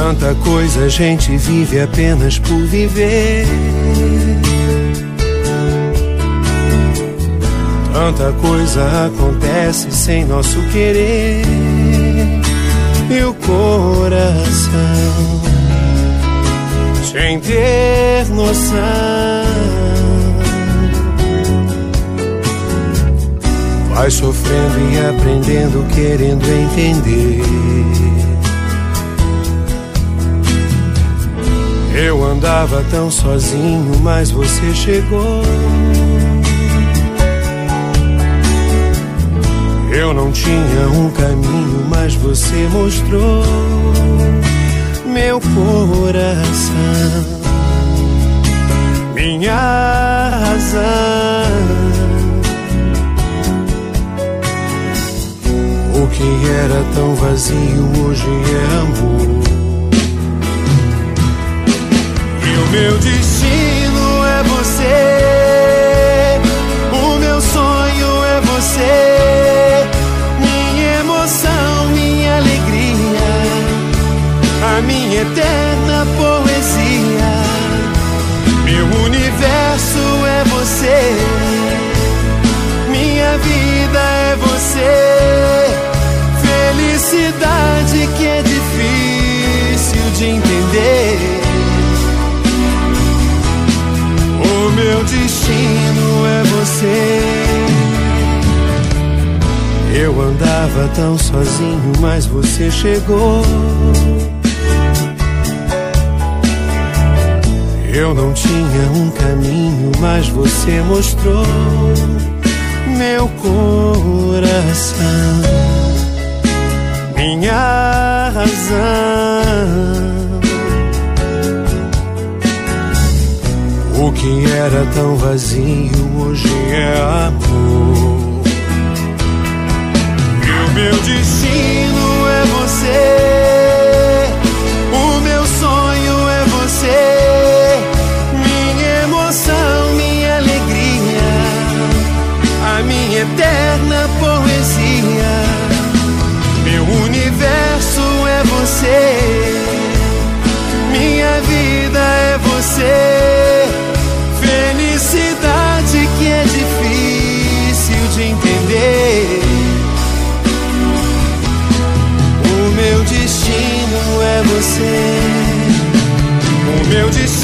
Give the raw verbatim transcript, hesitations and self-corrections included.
Tanta coisa a gente vive apenas por viver. Tanta coisa acontece sem nosso querer. E o coração, sem ter noção, vai sofrendo e aprendendo, querendo entender. Eu andava tão sozinho, mas você chegou. Eu não tinha um caminho, mas você mostrou. Meu coração, minha razão, o que era tão vazio hoje é amor. E o meu destino é você, o meu sonho é você. Minha alegria, a minha eterna poesia. Meu universo é você, minha vida é você. Felicidade que é difícil de entender. O meu destino é você. Eu andava tão sozinho, mas você chegou. Eu não tinha um caminho, mas você mostrou. Meu coração, minha razão, o que era tão vazio hoje é amor. Meu destino é você, o meu sonho é você. Minha emoção, minha alegria, a minha eterna poesia. Meu universo é você, minha vida é você. Felicidade que é difícil de entender. O meu destino é você. O meu destino